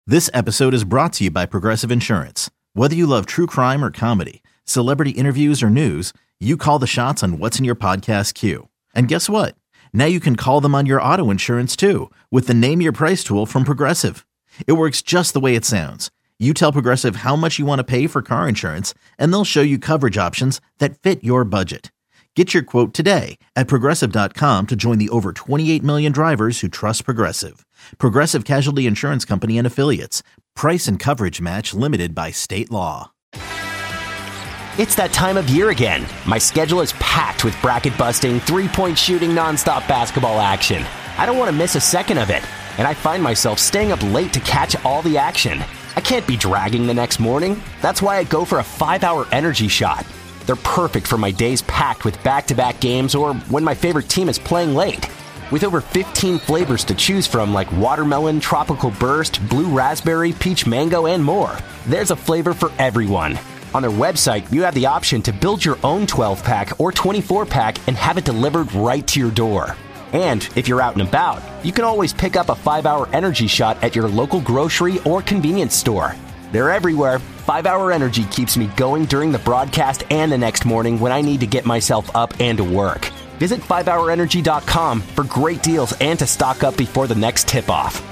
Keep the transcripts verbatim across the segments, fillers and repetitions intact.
This episode is brought to you by Progressive Insurance. Whether you love true crime or comedy, celebrity interviews or news, you call the shots on what's in your podcast queue. And guess what? Now you can call them on your auto insurance too with the Name Your Price tool from Progressive. It works just the way it sounds. You tell Progressive how much you want to pay for car insurance, and they'll show you coverage options that fit your budget. Get your quote today at Progressive dot com to join the over twenty-eight million drivers who trust Progressive. Progressive Casualty Insurance Company and Affiliates. Price and coverage match limited by state law. It's that time of year again. My schedule is packed with bracket-busting, three-point shooting, nonstop basketball action. I don't want to miss a second of it, and I find myself staying up late to catch all the action. I can't be dragging the next morning. That's why I go for a five-hour energy shot. They're perfect for my days packed with back-to-back games or when my favorite team is playing late. With over fifteen flavors to choose from like watermelon, tropical burst, blue raspberry, peach mango, and more, there's a flavor for everyone. On their website, you have the option to build your own twelve-pack or twenty-four-pack and have it delivered right to your door. And if you're out and about, you can always pick up a five-hour energy shot at your local grocery or convenience store. They're everywhere. five-hour Energy keeps me going during the broadcast and the next morning when I need to get myself up and to work. Visit five hour energy dot com for great deals and to stock up before the next tip-off.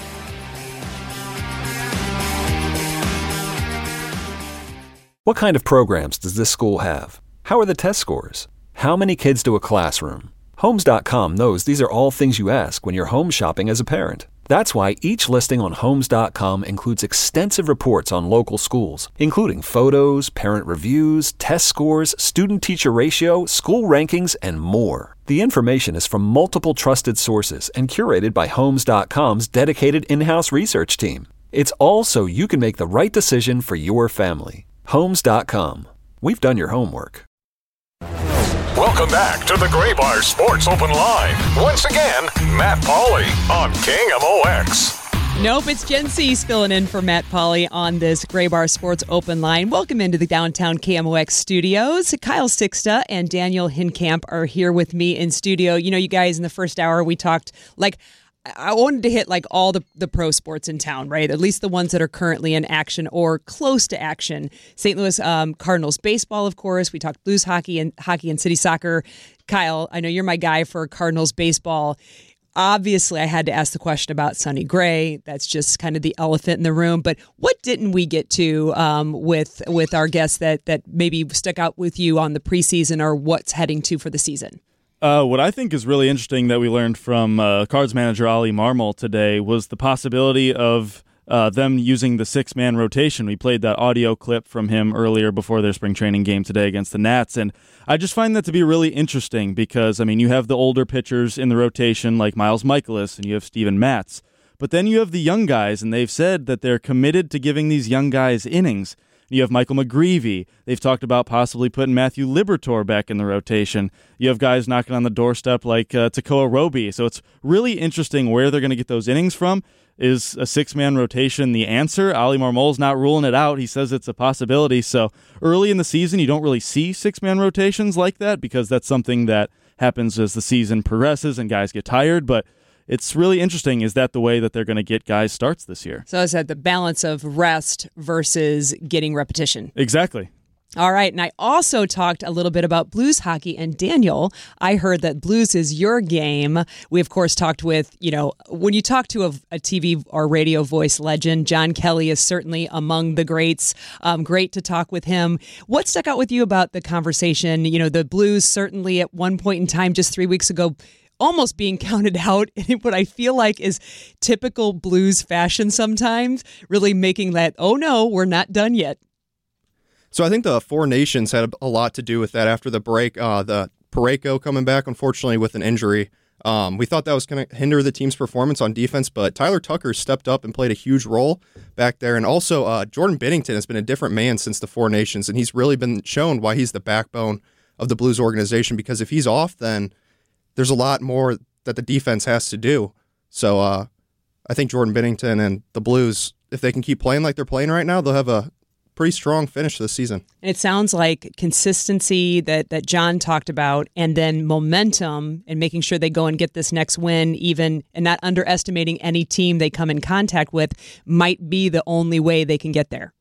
What kind of programs does this school have? How are the test scores? How many kids do a classroom? Homes dot com knows these are all things you ask when you're home shopping as a parent. That's why each listing on Homes dot com includes extensive reports on local schools, including photos, parent reviews, test scores, student-teacher ratio, school rankings, and more. The information is from multiple trusted sources and curated by Homes dot com's dedicated in-house research team. It's all so you can make the right decision for your family. Homes dot com. We've done your homework. Welcome back to the Graybar Sports Open Line. Once again, Matt Pauley on K M O X. Nope, it's Jen Cease filling in for Matt Pauley on this Graybar Sports Open Line. Welcome into the downtown K M O X studios. Kyle Sixta and Daniel Hinkamp are here with me in studio. You know, you guys, in the first hour, we talked like I wanted to hit like all the, the pro sports in town, right? At least the ones that are currently in action or close to action. Saint Louis um, Cardinals baseball, of course. We talked Blues hockey and hockey and city soccer. Kyle, I know you're my guy for Cardinals baseball. Obviously, I had to ask the question about Sonny Gray. That's just kind of the elephant in the room. But what didn't we get to um, with with our guests that that maybe stuck out with you on the preseason or what's heading to for the season? Uh, what I think is really interesting that we learned from uh, Cards manager Ollie Marmol today was the possibility of uh, them using the six-man rotation. We played that audio clip from him earlier before their spring training game today against the Nats, and I just find that to be really interesting because, I mean, you have the older pitchers in the rotation like Miles Mikolas and you have Steven Matz, but then you have the young guys, and they've said that they're committed to giving these young guys innings. You have Michael McGreevy. They've talked about possibly putting Matthew Liberatore back in the rotation. You have guys knocking on the doorstep like uh, Tekoa Roby. So it's really interesting where they're going to get those innings from. Is a six-man rotation the answer? Ollie Marmol's not ruling it out. He says it's a possibility. So early in the season, you don't really see six-man rotations like that because that's something that happens as the season progresses and guys get tired. But it's really interesting. Is that the way that they're going to get guys starts this year? So is that the balance of rest versus getting repetition? Exactly. All right. And I also talked a little bit about Blues hockey. And Daniel, I heard that Blues is your game. We, of course, talked with, you know, when you talk to a, a T V or radio voice legend, John Kelly is certainly among the greats. Um, great to talk with him. What stuck out with you about the conversation? You know, the Blues certainly at one point in time, just three weeks ago, almost being counted out in what I feel like is typical Blues fashion sometimes, really making that, oh no, we're not done yet. So I think the Four Nations had a lot to do with that after the break. Uh, the Parayko coming back, unfortunately, with an injury. Um, we thought that was going to hinder the team's performance on defense, but Tyler Tucker stepped up and played a huge role back there. And also, uh, Jordan Binnington has been a different man since the Four Nations, and he's really been shown why he's the backbone of the Blues organization, because if he's off, then there's a lot more that the defense has to do. So uh, I think Jordan Binnington and the Blues, if they can keep playing like they're playing right now, they'll have a pretty strong finish this season. And it sounds like consistency that, that John talked about, and then momentum and making sure they go and get this next win, even and not underestimating any team they come in contact with, might be the only way they can get there.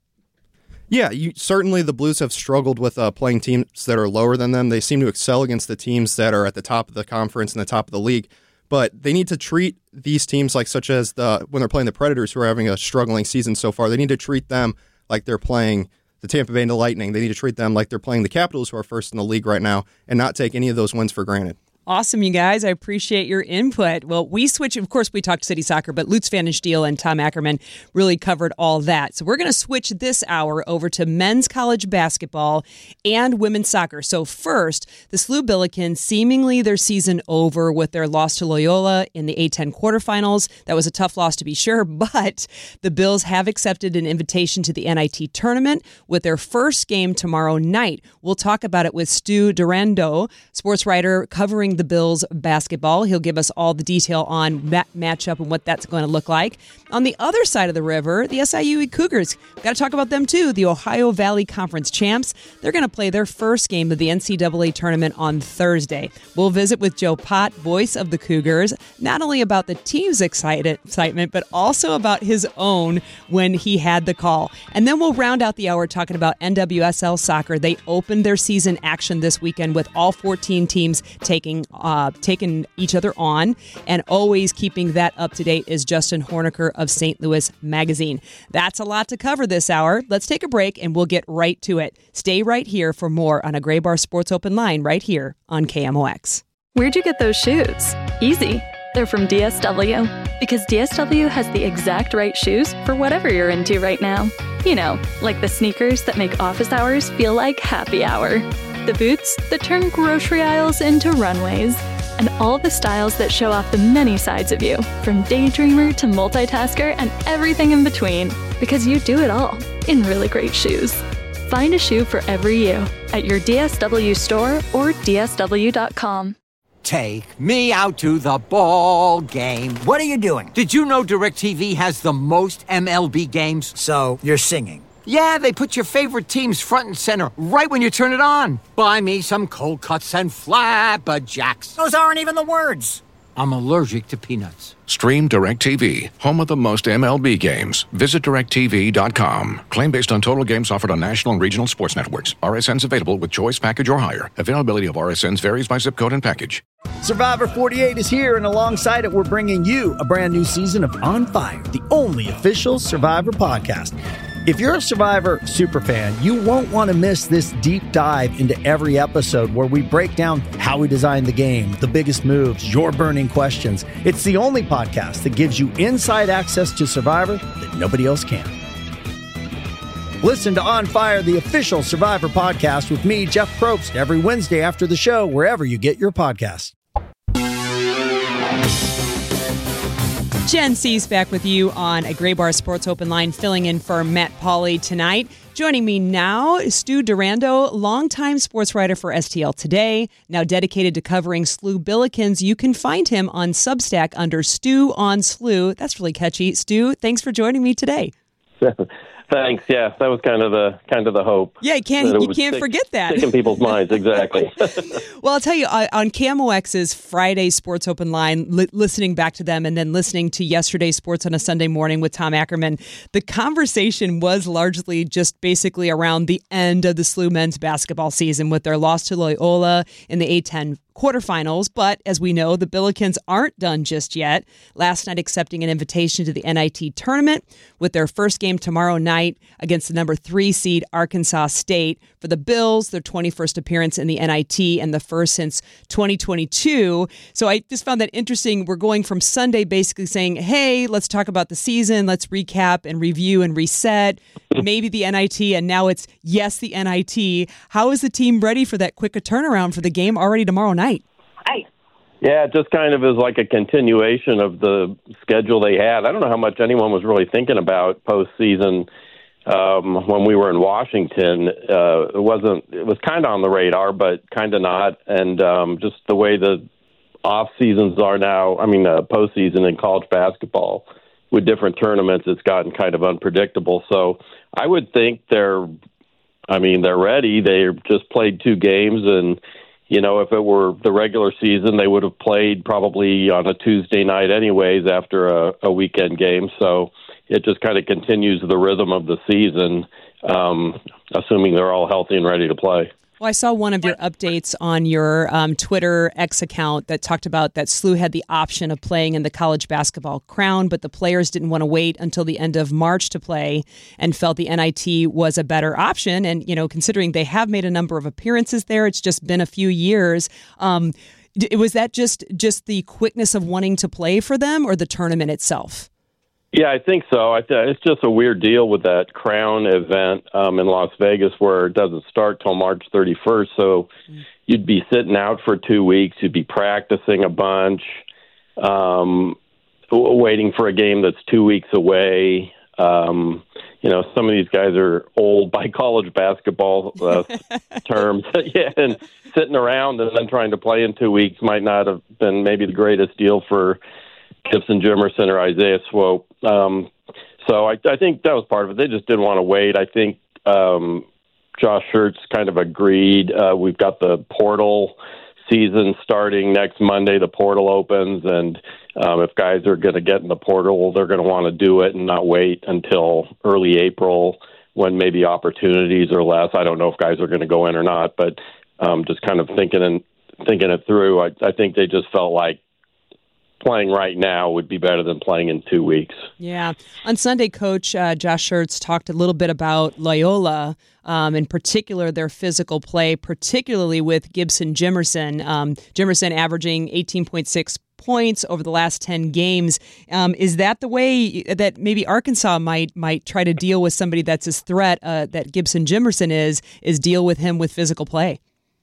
Yeah, you, certainly the Blues have struggled with uh, playing teams that are lower than them. They seem to excel against the teams that are at the top of the conference and the top of the league. But they need to treat these teams like such as the when they're playing the Predators, who are having a struggling season so far. They need to treat them like they're playing the Tampa Bay Lightning. They need to treat them like they're playing the Capitals, who are first in the league right now, and not take any of those wins for granted. Awesome, you guys. I appreciate your input. Well, we switch. Of course, we talked City Soccer, but Lutz Van den Stiel and Tom Ackerman really covered all that. So we're going to switch this hour over to men's college basketball and women's soccer. So first, the S L U Billikens, seemingly their season over with their loss to Loyola in the A ten quarterfinals. That was a tough loss to be sure, but the Bills have accepted an invitation to the N I T tournament with their first game tomorrow night. We'll talk about it with Stu Durando, sports writer covering the Bills basketball. He'll give us all the detail on that matchup and what that's going to look like. On the other side of the river, the S I U Cougars. Got to talk about them too. The Ohio Valley Conference champs. They're going to play their first game of the N C double A tournament on Thursday. We'll visit with Joe Pott, voice of the Cougars, not only about the team's excited, excitement, but also about his own when he had the call. And then we'll round out the hour talking about N W S L soccer. They opened their season action this weekend with all fourteen teams taking Uh, taking each other on, and always keeping that up to date is Justin Horniker of Saint Louis Magazine. That's a lot to cover this hour. Let's take a break and we'll get right to it. Stay right here for more on a Gray Bar Sports Open Line right here on K M O X. Where'd you get those shoes? Easy. They're from D S W. Because D S W has the exact right shoes for whatever you're into right now. You know, like the sneakers that make office hours feel like happy hour. The boots that turn grocery aisles into runways. And all the styles that show off the many sides of you, from daydreamer to multitasker and everything in between. Because you do it all in really great shoes. Find a shoe for every you at your D S W store or D S W dot com. Take me out to the ball game. What are you doing? Did you know DirecTV has the most M L B games? So, you're singing. Yeah, they put your favorite teams front and center right when you turn it on. Buy me some cold cuts and flapjacks. Those aren't even the words. I'm allergic to peanuts. Stream DirecTV, home of the most M L B games. Visit direct T V dot com. Claim based on total games offered on national and regional sports networks. R S Ns available with choice package or higher. Availability of R S Ns varies by zip code and package. Survivor forty-eight is here, and alongside it, we're bringing you a brand new season of On Fire, the only official Survivor podcast. If you're a Survivor superfan, you won't want to miss this deep dive into every episode where we break down how we designed the game, the biggest moves, your burning questions. It's the only podcast that gives you inside access to Survivor that nobody else can. Listen to On Fire, the official Survivor podcast with me, Jeff Probst, every Wednesday after the show, wherever you get your podcasts. Jen C's back with you on a Gray Bar Sports Open Line, filling in for Matt Pauley tonight. Joining me now is Stu Durando, longtime sports writer for S T L Today, now dedicated to covering S L U Billikens. You can find him on Substack under Stu on S L U. That's really catchy. Stu, thanks for joining me today. Thanks. Yeah, that was kind of the kind of the hope. Yeah, you can't you can't stick, forget that. Stick in people's minds, exactly. Well, I'll tell you, on K M O X's Friday Sports Open Line, li- listening back to them and then listening to yesterday's Sports on a Sunday Morning with Tom Ackerman, the conversation was largely just basically around the end of the S L U men's basketball season with their loss to Loyola in the A ten quarterfinals. But as we know, the Billikens aren't done just yet. Last night accepting an invitation to the N I T tournament with their first game tomorrow night against the number three seed Arkansas State. For the Bills, their twenty-first appearance in the N I T and the first since twenty twenty-two. So I just found that interesting. We're going from Sunday basically saying, hey, let's talk about the season. Let's recap and review and reset. Maybe the N I T, and now it's yes, the N I T. How is the team ready for that quick a turnaround for the game already tomorrow night? Yeah, it just kind of is like a continuation of the schedule they had. I don't know how much anyone was really thinking about postseason um, when we were in Washington. Uh, it wasn't. It was kind of on the radar, but kind of not. And um, just the way the off seasons are now. I mean, uh, postseason in college basketball with different tournaments, it's gotten kind of unpredictable. So I would think they're, I mean, they're ready. They just played two games, and you know, if it were the regular season, they would have played probably on a Tuesday night anyways after a, a weekend game. So it just kind of continues the rhythm of the season, um, assuming they're all healthy and ready to play. Well, I saw one of your updates on your um, Twitter X account that talked about that S L U had the option of playing in the College Basketball Crown, but the players didn't want to wait until the end of March to play and felt the N I T was a better option. And, you know, considering they have made a number of appearances there, it's just been a few years. Um, was that just, just the quickness of wanting to play for them or the tournament itself? Yeah, I think so. I th- it's just a weird deal with that Crown event um, in Las Vegas where it doesn't start till March thirty-first. So mm. you'd be sitting out for two weeks. You'd be practicing a bunch, um, waiting for a game that's two weeks away. Um, you know, some of these guys are old by college basketball uh, terms. yeah, and sitting around and then trying to play in two weeks might not have been maybe the greatest deal for Gibson Jimerson or Isaiah Swope. Um, so I, I think that was part of it. They just didn't want to wait. I think um, Josh Schertz kind of agreed. Uh, we've got the portal season starting next Monday. The portal opens, and um, if guys are going to get in the portal, they're going to want to do it and not wait until early April when maybe opportunities are less. I don't know if guys are going to go in or not, but um, just kind of thinking and thinking it through, I, I think they just felt like playing right now would be better than playing in two weeks. Yeah. On Sunday, Coach uh, Josh Schertz talked a little bit about Loyola, um, in particular their physical play, particularly with Gibson Jimerson. Um, Jimerson averaging eighteen point six points over the last ten games. Um, is that the way that maybe Arkansas might might try to deal with somebody that's as threat uh, that Gibson Jimerson is, is deal with him with physical play?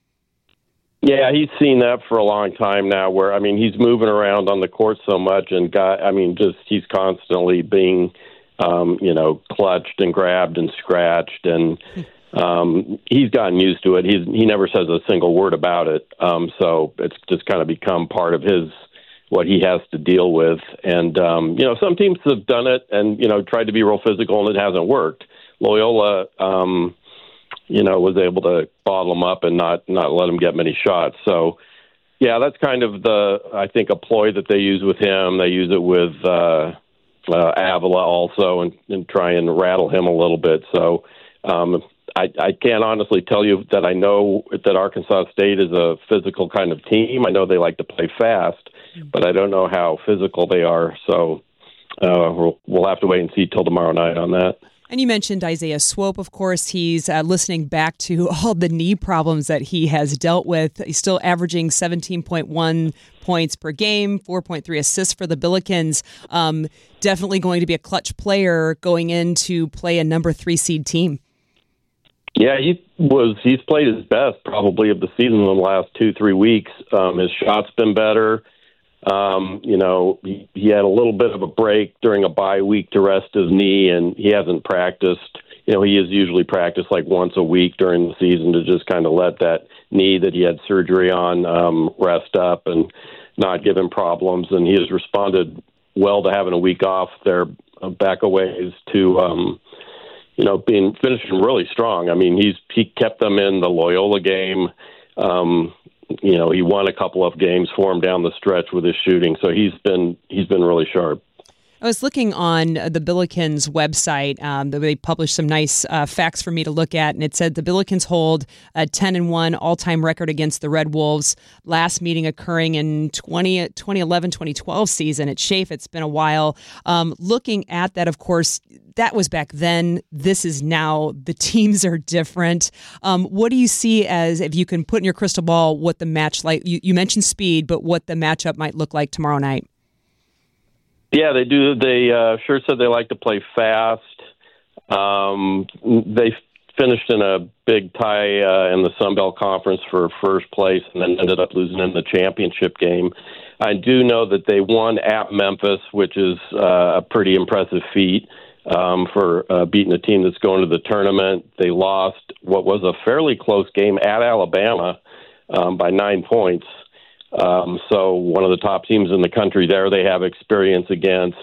Yeah, he's seen that for a long time now where, I mean, he's moving around on the court so much and got, I mean, just he's constantly being, um, you know, clutched and grabbed and scratched. And um, he's gotten used to it. He's, he never says a single word about it. Um, so it's just kind of become part of his, what he has to deal with. And, um, you know, some teams have done it and, you know, tried to be real physical and it hasn't worked. Loyola, um, you know, was able to bottle him up and not, not let him get many shots. So, yeah, that's kind of the, I think, a ploy that they use with him. They use it with uh, uh, Avila also and, and try and rattle him a little bit. So um, I, I can't honestly tell you that I know that Arkansas State is a physical kind of team. I know they like to play fast, but I don't know how physical they are. So uh, we'll, we'll have to wait and see till tomorrow night on that. And you mentioned Isaiah Swope, of course. He's uh, listening back to all the knee problems that he has dealt with. He's still averaging seventeen point one points per game, four point three assists for the Billikens. Um, definitely going to be a clutch player going in to play a number three seed team. Yeah, he was. He's played his best probably of the season in the last two, three weeks. Um, his shot's been better. Um, you know, he, he had a little bit of a break during a bye week to rest his knee, and he hasn't practiced. You know, he has usually practiced like once a week during the season to just kind of let that knee that he had surgery on um, rest up and not give him problems. And he has responded well to having a week off there back a ways to, um, you know, being finishing really strong. I mean, he's he kept them in the Loyola game. Um, You know, he won a couple of games for him down the stretch with his shooting, so he's been he's been really sharp. I was looking on the Billikens website. Um, they published some nice uh, facts for me to look at, and it said the Billikens hold a ten and one all-time record against the Red Wolves. Last meeting occurring in twenty eleven twenty twelve season at Chafe. It's been a while. Um, looking at that, of course, that was back then. This is now. The teams are different. Um, what do you see as, if you can put in your crystal ball, what the match like? You, you mentioned speed, but what the matchup might look like tomorrow night? Yeah, they do. They uh, sure said they like to play fast. Um, they finished in a big tie uh, in the Sun Belt Conference for first place and then ended up losing in the championship game. I do know that they won at Memphis, which is uh, a pretty impressive feat um, for uh, beating a team that's going to the tournament. They lost what was a fairly close game at Alabama um, by nine points. Um, so one of the top teams in the country there they have experience against.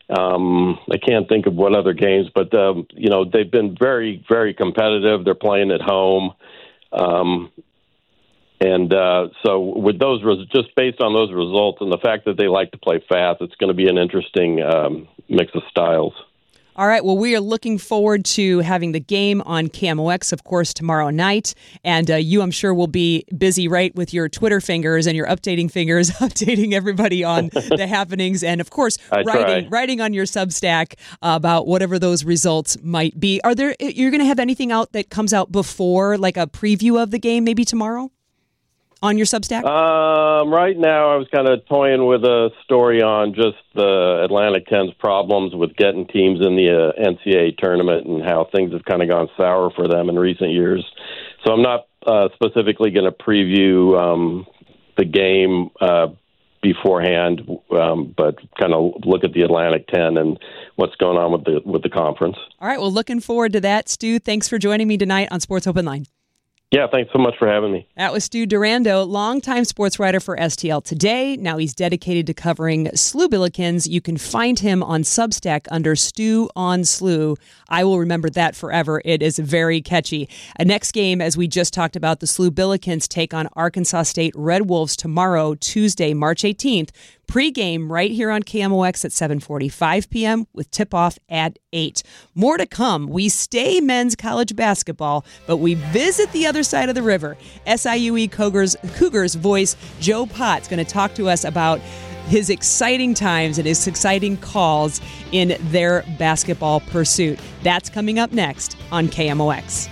Um, I can't think of what other games, but um, you know they've been very, very competitive. They're playing at home, um, and uh, so with those res- just based on those results and the fact that they like to play fast, it's going to be an interesting um, mix of styles. All right, well, we are looking forward to having the game on K M O X, of course, tomorrow night. And uh, you, I'm sure, will be busy, right, with your Twitter fingers and your updating fingers, updating everybody on the happenings. And, of course, I writing try. writing on your Substack about whatever those results might be. Are there, you're going to have anything out that comes out before, like a preview of the game, maybe tomorrow? On your Substack? Um, right now, I was kind of toying with a story on just the Atlantic ten's problems with getting teams in the uh, N C double A tournament and how things have kind of gone sour for them in recent years. So I'm not uh, specifically going to preview um, the game uh, beforehand, um, but kind of look at the Atlantic ten and what's going on with the with the conference. All right, well, looking forward to that. Stu, thanks for joining me tonight on Sports Open Line. Yeah, thanks so much for having me. That was Stu Durando, longtime sports writer for S T L Today. Now he's dedicated to covering S L U Billikens. You can find him on Substack under Stu on S L U. I will remember that forever. It is very catchy. A next game, as we just talked about, the S L U Billikens take on Arkansas State Red Wolves tomorrow, Tuesday, March eighteenth. Pre-game right here on K M O X at seven forty-five p.m. with tip-off at eight. More to come. We stay men's college basketball, but we visit the other side of the river. S I U E Cougars, Cougars voice Joe Pott's going to talk to us about his exciting times and his exciting calls in their basketball pursuit. That's coming up next on K M O X.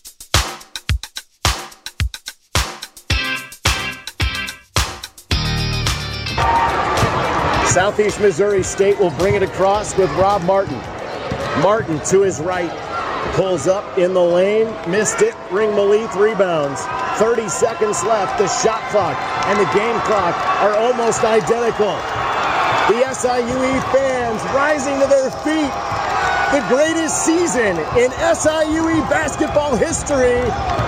Southeast Missouri State will bring it across with Rob Martin. Martin to his right, pulls up in the lane, missed it. Ringmaleith rebounds. thirty seconds left. The shot clock and the game clock are almost identical. The S I U E fans rising to their feet. The greatest season in S I U E basketball history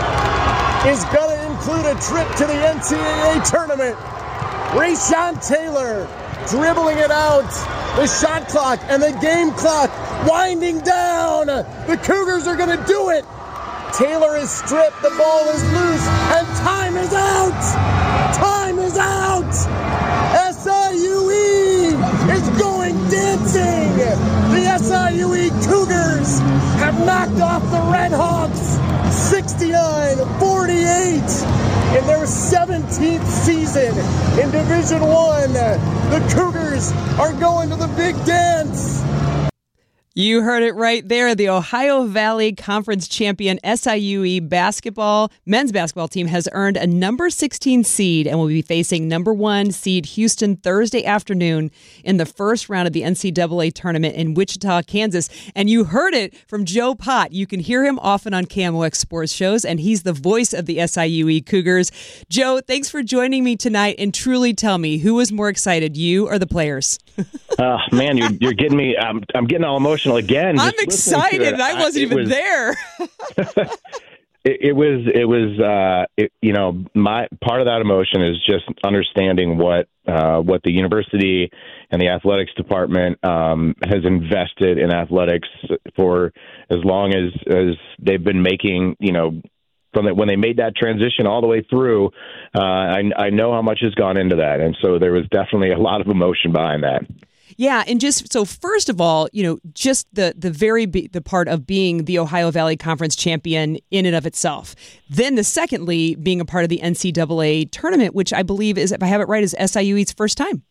is going to include a trip to the N C double A tournament. Rayshawn Taylor dribbling it out. The shot clock and the game clock winding down. The Cougars are going to do it. Taylor is stripped. The ball is loose. And time is out. Time is out. S I U E is going dancing. The S I U E Cougars have knocked off the Red Hawks sixty-nine forty-eight. In their seventeenth season in Division One, the Cougars are going to the big dance. You heard it right there. The Ohio Valley Conference champion S I U E basketball, men's basketball team has earned a number sixteen seed and will be facing number one seed Houston Thursday afternoon in the first round of the N C double A tournament in Wichita, Kansas. And you heard it from Joe Pott. You can hear him often on K M O X sports shows, and he's the voice of the S I U E Cougars. Joe, thanks for joining me tonight, and truly tell me, who was more excited, you or the players? Oh, man, you're, you're getting me, I'm, I'm getting all emotional again. I'm excited, and I wasn't even was, there. it, it was, it was, uh, it, you know, my part of that emotion is just understanding what, uh, what the university and the athletics department um, has invested in athletics for as long as, as they've been making, you know, from the, when they made that transition all the way through. Uh, I, I know how much has gone into that. And so there was definitely a lot of emotion behind that. Yeah, and just so first of all, you know, just the the very be, the part of being the Ohio Valley Conference champion in and of itself. Then the secondly, being a part of the N C double A tournament, which I believe is, if I have it right, is S I U E's first time.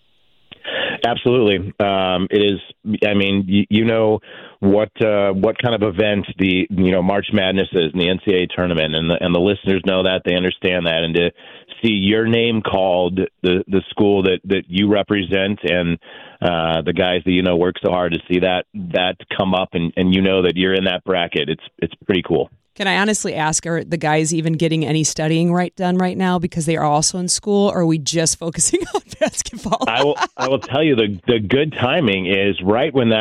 Absolutely. Um, it is. I mean, you, you know what uh, what kind of event the you know March Madness is in the N C double A tournament, and the, and the listeners know that, they understand that, and to see your name called, the the school that, that you represent, and uh, the guys that you know work so hard to see that that come up, and, and you know that you're in that bracket. It's it's pretty cool. Can I honestly ask, are the guys even getting any studying right done right now because they are also in school, or are we just focusing on basketball? I will I will tell you the the good timing is right when that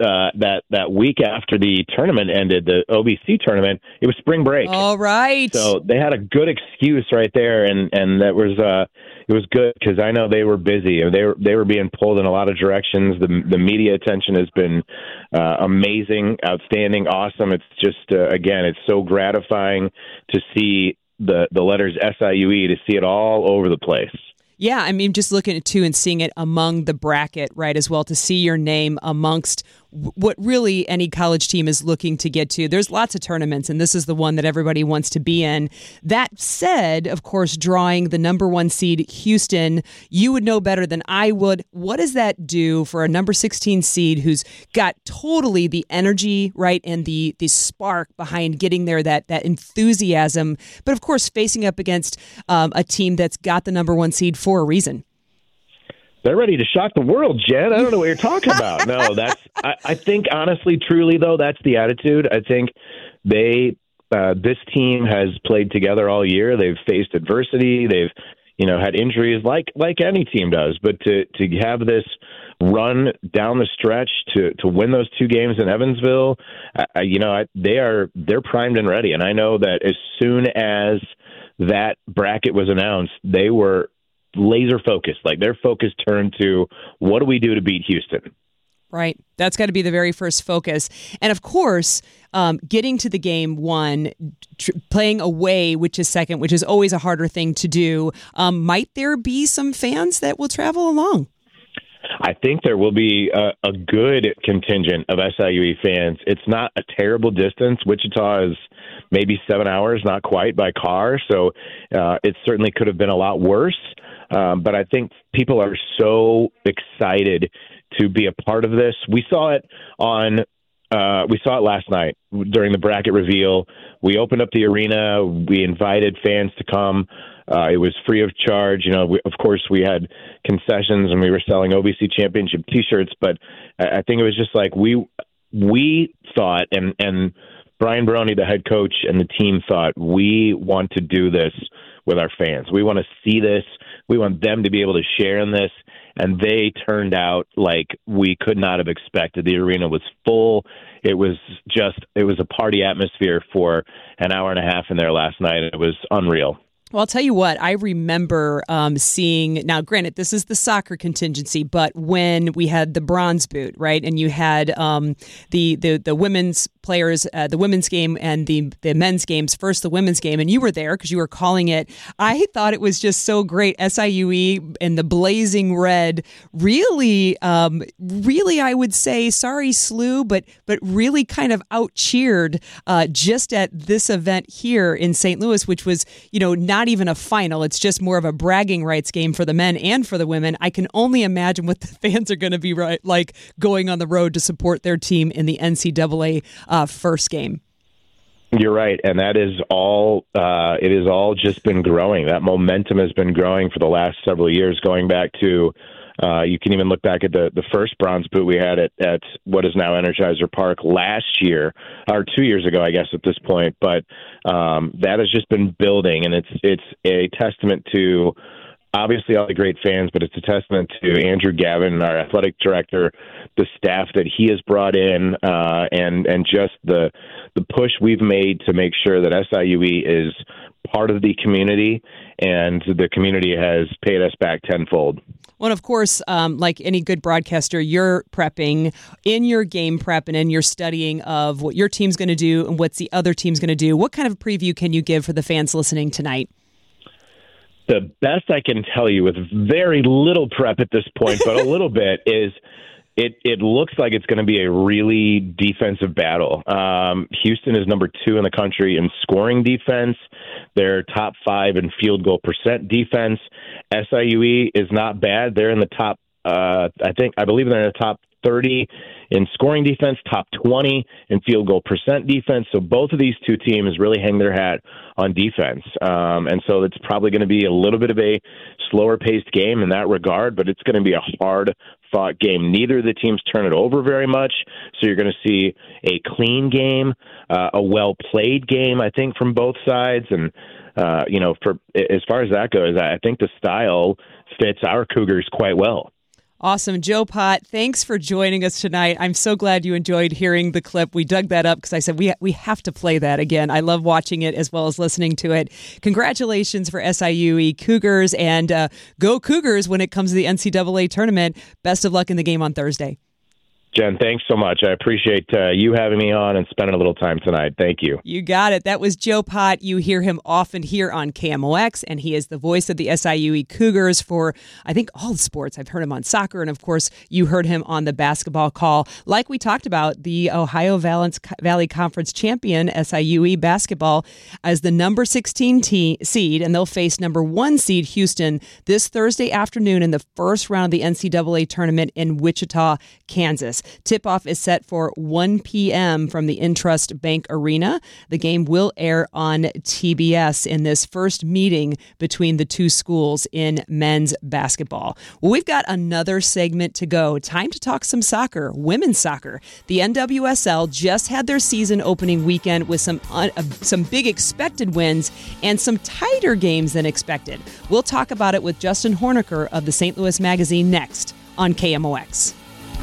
uh, that that week after the tournament ended, the O B C tournament, it was spring break. All right. So they had a good excuse right there, and and that was uh, it was good because I know they were busy. They were they were being pulled in a lot of directions. The the media attention has been uh, amazing, outstanding, awesome. It's just uh, again, it's so gratifying to see the the letters S I U E, to see it all over the place. Yeah, I mean, just looking at too and seeing it among the bracket, right, as well, to see your name amongst what really any college team is looking to get to. There's lots of tournaments, and this is the one that everybody wants to be in. That said, of course, drawing the number one seed Houston, you would know better than I would. What does that do for a number sixteen seed who's got totally the energy, right, and the the spark behind getting there, that that enthusiasm, but of course facing up against um, a team that's got the number one seed for a reason? They're ready to shock the world, Jen. I don't know what you're talking about. No, that's. I, I think honestly, truly though, that's the attitude. I think they, uh, this team has played together all year. They've faced adversity. They've, you know, had injuries like like any team does. But to to have this run down the stretch to to win those two games in Evansville, I, you know, I, they are they're primed and ready. And I know that as soon as that bracket was announced, they were laser focused. Like their focus turned to, what do we do to beat Houston? Right. That's got to be the very first focus. And of course, um, getting to the game one, tr- playing away, which is second, which is always a harder thing to do. Um, might there be some fans that will travel along? I think there will be a, a good contingent of S I U E fans. It's not a terrible distance. Wichita is maybe seven hours, not quite, by car. So uh, it certainly could have been a lot worse. Um, but I think people are so excited to be a part of this. We saw it on, uh, we saw it last night during the bracket reveal. We opened up the arena. We invited fans to come. Uh, it was free of charge. You know, we, of course, we had concessions and we were selling O B C championship T-shirts. But I, I think it was just like we we thought, and and Brian Baroni, the head coach, and the team thought, we want to do this with our fans. We want to see this. We want them to be able to share in this. And they turned out like we could not have expected. The arena was full. It was just, it was a party atmosphere for an hour and a half in there last night. It was unreal. Well, I'll tell you what, I remember um, seeing, now granted, this is the soccer contingency, but when we had the bronze boot, right, and you had um, the, the the women's players, uh, the women's game and the, the men's games, first the women's game, and you were there because you were calling it. I thought it was just so great. S I U E and the blazing red, really, um, really, I would say, sorry, S L U, but, but really kind of out-cheered uh, just at this event here in Saint Louis, which was, you know, not Not even a final. It's just more of a bragging rights game for the men and for the women. I can only imagine what the fans are going to be right, like going on the road to support their team in the N C double A uh, first game. You're right, and that is all. Uh, it has all just been growing. That momentum has been growing for the last several years, going back to. Uh, you can even look back at the, the first bronze boot we had at, at what is now Energizer Park last year, or two years ago, I guess, at this point. But um, that has just been building, and it's it's a testament to obviously all the great fans, but it's a testament to Andrew Gavin, our athletic director, the staff that he has brought in, uh, and and just the the push we've made to make sure that S I U E is part of the community, and the community has paid us back tenfold. Well, of course, um, like any good broadcaster, you're prepping in your game prep and in your studying of what your team's going to do and what's the other team's going to do. What kind of preview can you give for the fans listening tonight? The best I can tell you with very little prep at this point, but a little bit, is it, it looks like it's going to be a really defensive battle. Um, Houston is number two in the country in scoring defense. They're top five in field goal percent defense. S I U E is not bad. They're in the top, uh, I think, I believe they're in the top thirty in scoring defense, top twenty in field goal percent defense. So both of these two teams really hang their hat on defense. Um, and so it's probably going to be a little bit of a slower paced game in that regard, but it's going to be a hard fought game. Neither of the teams turn it over very much. So you're going to see a clean game, uh, a well played game, I think, from both sides. And, uh, you know, for as far as that goes, I think the style fits our Cougars quite well. Awesome. Joe Pott, thanks for joining us tonight. I'm so glad you enjoyed hearing the clip. We dug that up because I said we we have to play that again. I love watching it as well as listening to it. Congratulations for S I U E Cougars, and uh, go Cougars when it comes to the N C double A tournament. Best of luck in the game on Thursday. Jen, thanks so much. I appreciate uh, you having me on and spending a little time tonight. Thank you. You got it. That was Joe Pott. You hear him often here on K M O X, and he is the voice of the S I U E Cougars for, I think, all the sports. I've heard him on soccer, and of course, you heard him on the basketball call. Like we talked about, the Ohio Valley Conference champion, S I U E basketball, as the number sixteen te- seed, and they'll face number one seed Houston this Thursday afternoon in the first round of the N C double A tournament in Wichita, Kansas. Tip-off is set for one p.m. from the Intrust Bank Arena. The game will air on T B S in this first meeting between the two schools in men's basketball. Well, we've got another segment to go. Time to talk some soccer, women's soccer. The N W S L just had their season opening weekend with some uh, some big expected wins and some tighter games than expected. We'll talk about it with Justin Horniker of the Saint Louis Magazine next on K M O X.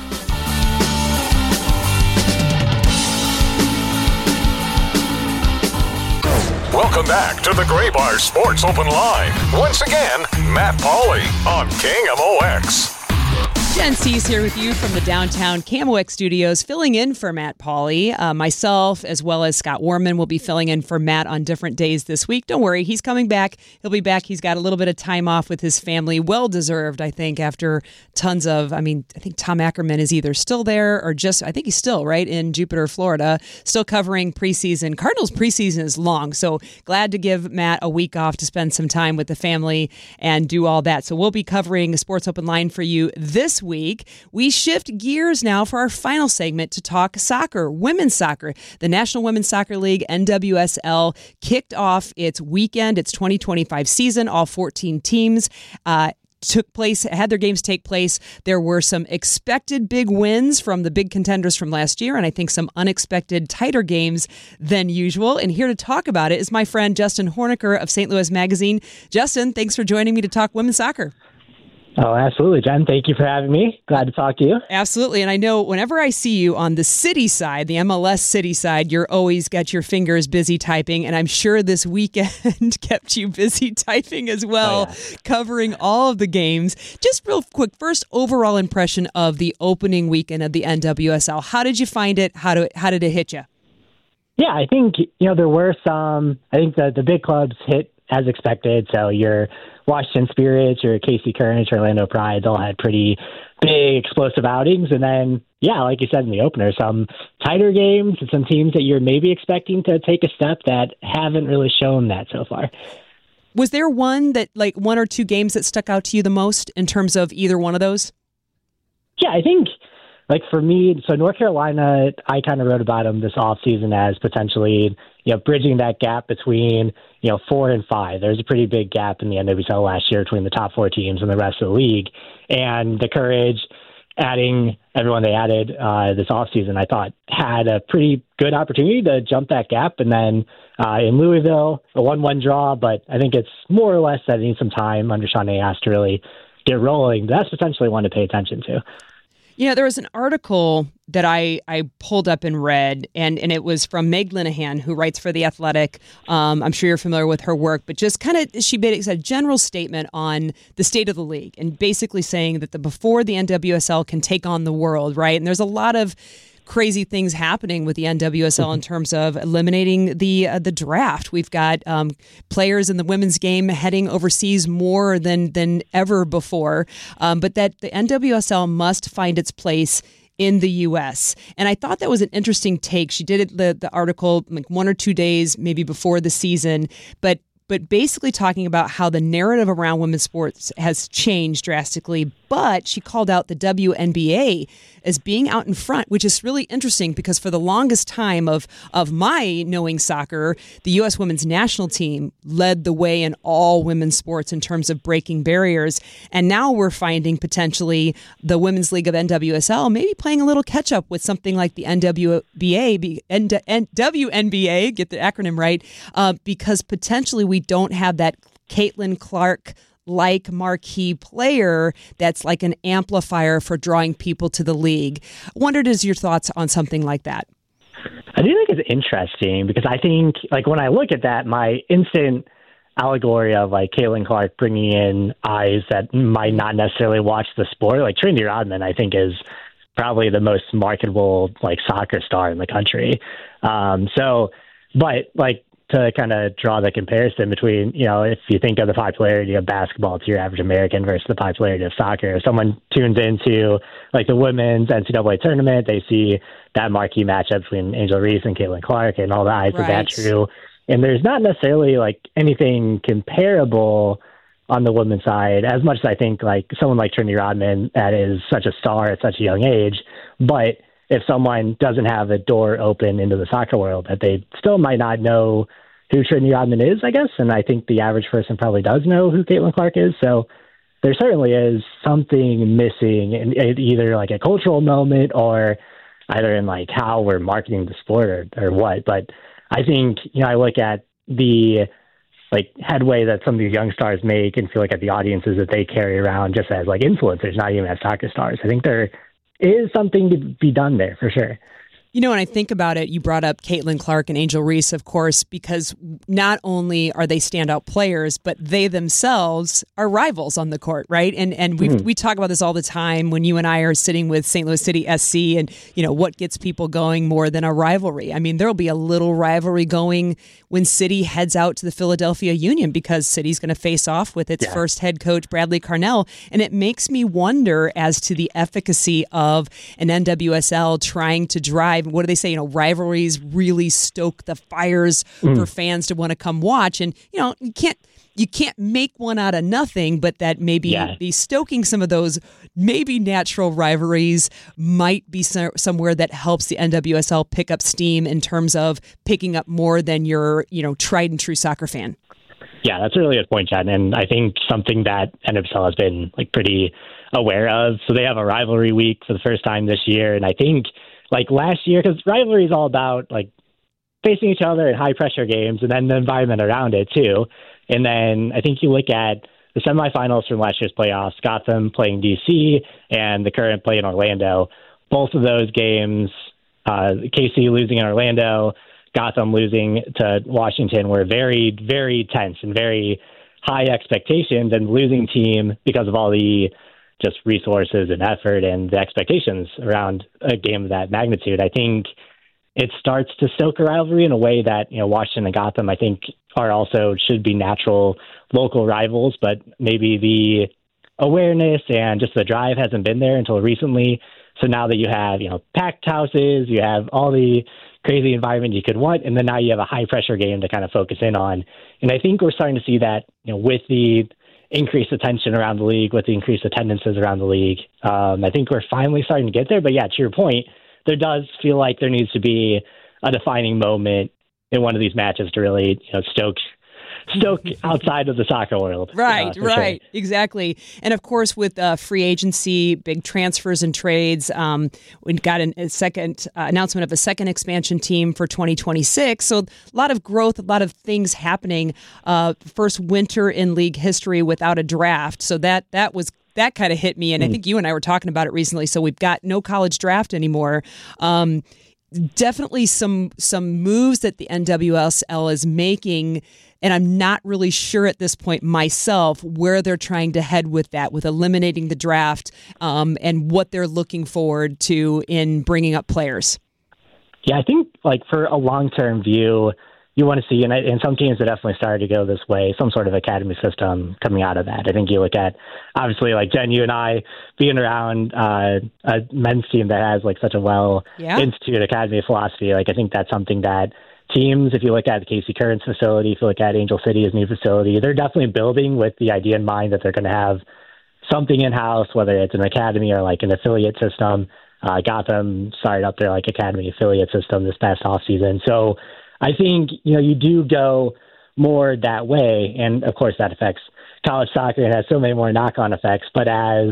Welcome back to the Graybar Sports Open Line. Once again, Matt Pauley on K M O X. Jen C's here with you from the downtown K M O X studios, filling in for Matt Pauley. Uh, myself, as well as Scott Warman, will be filling in for Matt on different days this week. Don't worry, he's coming back. He'll be back. He's got a little bit of time off with his family. Well-deserved, I think, after tons of, I mean, I think Tom Ackerman is either still there or just, I think he's still, right, in Jupiter, Florida, still covering preseason. Cardinals preseason is long, so glad to give Matt a week off to spend some time with the family and do all that. So we'll be covering Sports Open Line for you this week. We shift gears now for our final segment to talk soccer, women's soccer. The National Women's Soccer League, N W S L, kicked off its weekend, its twenty twenty-five season. All fourteen teams uh, took place, had their games take place. There were some expected big wins from the big contenders from last year, and I think some unexpected tighter games than usual. And here to talk about it is my friend Justin Horniker of Saint Louis Magazine. Justin, thanks for joining me to talk women's soccer. Oh, absolutely, Jen. Thank you for having me. Glad to talk to you. Absolutely. And I know whenever I see you on the city side, the M L S city side, you're always got your fingers busy typing. And I'm sure this weekend kept you busy typing as well, oh, yeah. covering all of the games. Just real quick, first overall impression of the opening weekend of the N W S L. How did you find it? How, do, how did it hit you? Yeah, I think, you know, there were some, I think the, the big clubs hit as expected. So your Washington Spirits, your K C Currents, Orlando Pride, all had pretty big explosive outings. And then, yeah, like you said in the opener, some tighter games and some teams that you're maybe expecting to take a step that haven't really shown that so far. Was there one that, like one or two games that stuck out to you the most in terms of either one of those? Yeah, I think, like for me, so North Carolina, I kind of wrote about them this offseason as potentially, you know, bridging that gap between, you know, four and five. There's a pretty big gap in the N W S L last year between the top four teams and the rest of the league. And the Courage, adding everyone they added uh, this offseason, I thought had a pretty good opportunity to jump that gap. And then uh, in Louisville, a one one draw, but I think it's more or less that it needs some time under Sean Nayas to really get rolling. That's potentially one to pay attention to. You know, there was an article that I, I pulled up and read, and, and it was from Meg Linehan, who writes for The Athletic. Um, I'm sure you're familiar with her work, but just kind of, she made a general statement on the state of the league and basically saying that the before the N W S L can take on the world, right? And there's a lot of crazy things happening with the N W S L in terms of eliminating the uh, the draft. We've got um, players in the women's game heading overseas more than than ever before, um, but that the N W S L must find its place in the U S. And I thought that was an interesting take. She did it, the, the article like one or two days maybe before the season, but but basically talking about how the narrative around women's sports has changed drastically. But she called out the W N B A as being out in front, which is really interesting because for the longest time of, of my knowing soccer, the U S women's national team led the way in all women's sports in terms of breaking barriers. And now we're finding potentially the Women's League of N W S L maybe playing a little catch up with something like the N W B A, W N B A, get the acronym right, uh, because potentially we don't have that Caitlin Clark like marquee player that's like an amplifier for drawing people to the league. Wondered is your thoughts on something like that? I do think it's interesting because I think, like, when I look at that, my instant allegory of, like, Caitlin Clark bringing in eyes that might not necessarily watch the sport, like Trinity Rodman, I think is probably the most marketable, like, soccer star in the country. Um, so, but, like, to kind of draw the comparison between, you know, if you think of the popularity of basketball to your average American versus the popularity of soccer, if someone tunes into, like, the women's N C double A tournament, they see that marquee matchup between Angel Reese and Caitlin Clark and all the eyes of that true. And there's not necessarily, like, anything comparable on the women's side, as much as I think, like, someone like Trinity Rodman that is such a star at such a young age, but if someone doesn't have a door open into the soccer world, that they still might not know who Trinity Rodman is, I guess. And I think the average person probably does know who Caitlin Clark is. So there certainly is something missing in either like a cultural moment or either in like how we're marketing the sport or, or what. But I think, you know, I look at the like headway that some of these young stars make and feel like at the audiences that they carry around just as like influencers, not even as soccer stars. I think there is something to be done there for sure. You know, when I think about it, you brought up Caitlin Clark and Angel Reese, of course, because not only are they standout players, but they themselves are rivals on the court, right? And and we mm. we talk about this all the time when you and I are sitting with Saint Louis City S C and, you know, what gets people going more than a rivalry? I mean, there'll be a little rivalry going when City heads out to the Philadelphia Union because City's going to face off with its yeah. first head coach, Bradley Carnell. And it makes me wonder as to the efficacy of an N W S L trying to drive. What do they say? You know, rivalries really stoke the fires mm. for fans to want to come watch. And, you know, you can't you can't make one out of nothing, but that maybe yeah. be stoking some of those maybe natural rivalries might be so, somewhere that helps the N W S L pick up steam in terms of picking up more than your, you know, tried and true soccer fan. Yeah, that's a really good point, Chad. And I think something that N W S L has been like pretty aware of. So they have a rivalry week for the first time this year. And I think like last year, because rivalry is all about like facing each other in high pressure games and then the environment around it too. And then I think you look at the semifinals from last year's playoffs, Gotham playing D C and the current play in Orlando. Both of those games, uh, K C losing in Orlando, Gotham losing to Washington, were very, very tense and very high expectations, and losing team because of all the just resources and effort and the expectations around a game of that magnitude. I think it starts to stoke a rivalry in a way that, you know, Washington and Gotham, I think, are also should be natural local rivals, but maybe the awareness and just the drive hasn't been there until recently. So now that you have, you know, packed houses, you have all the crazy environment you could want, and then now you have a high pressure game to kind of focus in on. And I think we're starting to see that, you know, with the increased attention around the league, with the increased attendances around the league. Um, I think we're finally starting to get there. But yeah, to your point, there does feel like there needs to be a defining moment in one of these matches to really, you know, stoke stoke outside of the soccer world. Right, uh, right, sure. exactly. And of course, with uh, free agency, big transfers and trades, um, we got an, a second uh, announcement of a second expansion team for twenty twenty-six. So a lot of growth, a lot of things happening. Uh, first winter in league history without a draft. So that that was that kind of hit me. And mm. I think you and I were talking about it recently. So we've got no college draft anymore. Um, definitely some some moves that the N W S L is making. And I'm not really sure at this point myself where they're trying to head with that, with eliminating the draft um, and what they're looking forward to in bringing up players. Yeah, I think like for a long-term view, you want to see, and, and some teams have definitely started to go this way, some sort of academy system coming out of that. I think you look at, obviously, like Jen, you and I being around uh, a men's team that has like such a well yeah. instituted academy philosophy. Like I think that's something that teams, if you look at the K C Currents facility, if you look at Angel City's new facility, they're definitely building with the idea in mind that they're going to have something in-house, whether it's an academy or like an affiliate system. Uh, Gotham started up their like academy affiliate system this past offseason. So I think, you know, you do go more that way. And of course that affects college soccer and has so many more knock-on effects. But as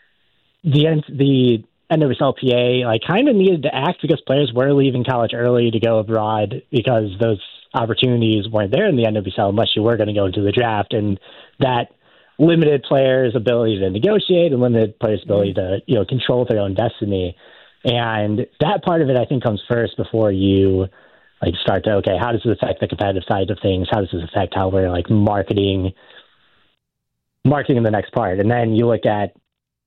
the the N W S L P A like kind of needed to act because players were leaving college early to go abroad because those opportunities weren't there in the N W S L unless you were going to go into the draft. And that limited players' ability to negotiate and limited players' ability to, you know, control their own destiny. And that part of it, I think, comes first before you like start to, okay, how does this affect the competitive side of things? How does this affect how we're like marketing, marketing the next part? And then you look at,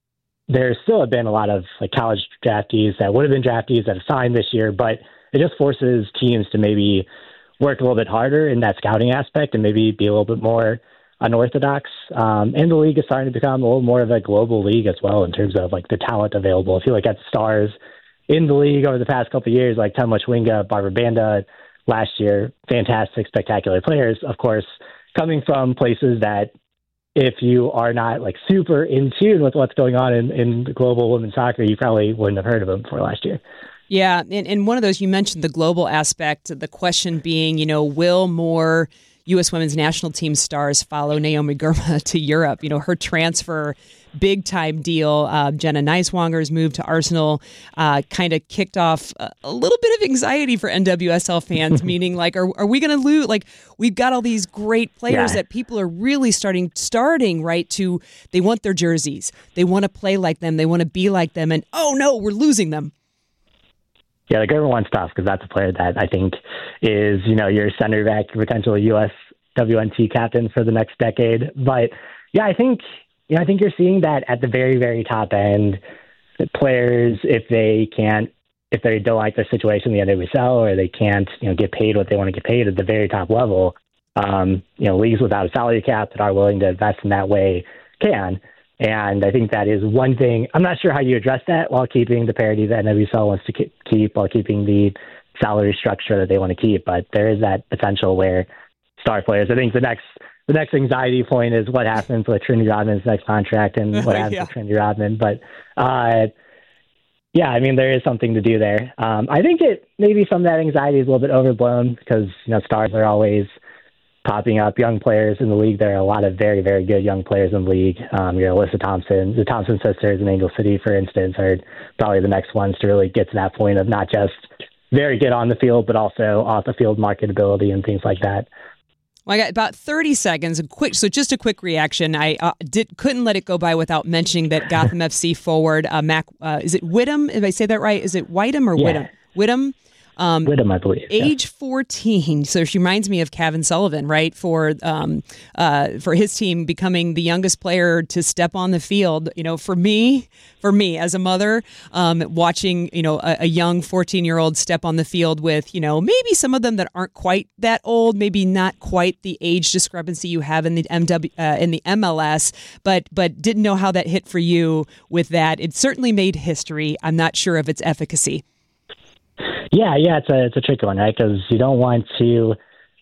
there still have been a lot of like college draftees that would have been draftees that have signed this year, but it just forces teams to maybe work a little bit harder in that scouting aspect and maybe be a little bit more unorthodox. Um, and the league is starting to become a little more of a global league as well in terms of like the talent available. If you look at the stars in the league over the past couple of years, like Temwa Chwinga, Barbara Banda last year, fantastic, spectacular players, of course, coming from places that if you are not like super in tune with what's going on in, in global women's soccer, you probably wouldn't have heard of them before last year. Yeah, and, and one of those, you mentioned the global aspect, the question being, you know, will more U S women's national team stars follow Naomi Girma to Europe? You know, her transfer, big time deal. Uh, Jenna Neiswanger's move to Arsenal uh, kind of kicked off a, a little bit of anxiety for N W S L fans, meaning like, are, are we going to lose? Like, we've got all these great players Yeah. that people are really starting, starting, right, to, they want their jerseys. They want to play like them. They want to be like them. And, oh, no, we're losing them. Yeah, the Gerber one's tough because that's a player that I think is, you know, your center back, potential U S W N T captain for the next decade. But yeah, I think, you know, I think you're seeing that at the very, very top end. That players, if they can't, if they don't like their situation in the N W S L or they can't, you know, get paid what they want to get paid at the very top level, um, you know, leagues without a salary cap that are willing to invest in that way can. And I think that is one thing. I'm not sure how you address that while keeping the parity that N W S L wants to keep, while keeping the salary structure that they want to keep. But there is that potential where star players, I think the next the next anxiety point is what happens with Trinity Rodman's next contract and what happens Yeah. with Trinity Rodman. But uh, yeah, I mean, there is something to do there. Um, I think it maybe some of that anxiety is a little bit overblown because, you know, stars are always popping up, young players in the league. There are a lot of very, very good young players in the league. Um, you know, Alyssa Thompson, the Thompson sisters in Angel City, for instance, are probably the next ones to really get to that point of not just very good on the field, but also off the field marketability and things like that. Well, I got about thirty seconds. A quick, so just a quick reaction. I uh, did couldn't let it go by without mentioning that Gotham F C forward uh, Mac. Uh, is it Whittam? If I say that right, is it Whittam or Yeah. Whittam? Whittam. Um, Whittam, I believe. yeah. Age fourteen, so she reminds me of Kevin Sullivan, right? For um, uh, for his team becoming the youngest player to step on the field. You know, for me, for me as a mother, um, watching you know a, a young fourteen-year-old step on the field with you know maybe some of them that aren't quite that old, maybe not quite the age discrepancy you have in the M W uh, in the M L S, but but didn't know how that hit for you with that. It certainly made history. I'm not sure of its efficacy. Yeah, yeah, it's a it's a tricky one, right? Because you don't want to.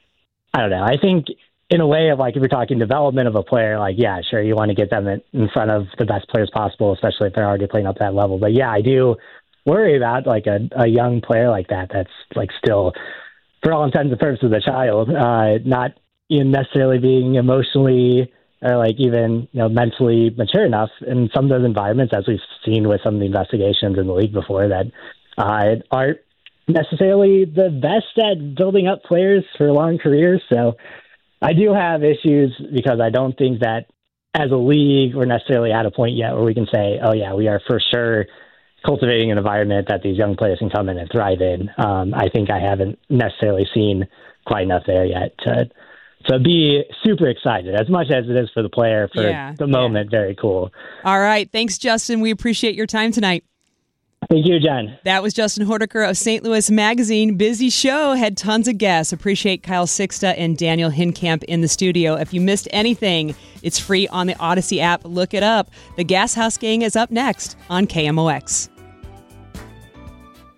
I don't know. I think in a way of like if you're talking development of a player, like yeah, sure, you want to get them in in front of the best players possible, especially if they're already playing up that level. But yeah, I do worry about like a, a young player like that that's like still, for all intents and purposes, a child, uh, not in necessarily being emotionally or like even you know mentally mature enough in some of those environments, as we've seen with some of the investigations in the league before, that uh, aren't necessarily the best at building up players for long careers. So I do have issues because I don't think that as a league we're necessarily at a point yet where we can say, oh yeah, we are for sure cultivating an environment that these young players can come in and thrive in. Um, I think I haven't necessarily seen quite enough there yet to to be super excited, as much as it is for the player for Yeah, the moment. Very cool. All right, thanks, Justin. We appreciate your time tonight. Thank you, Jen. That was Justin Hortiker of Saint Louis Magazine. Busy show, had tons of guests. Appreciate Kyle Sixta and Daniel Hinkamp in the studio. If you missed anything, it's free on the Odyssey app. Look it up. The Gas House Gang is up next on K M O X.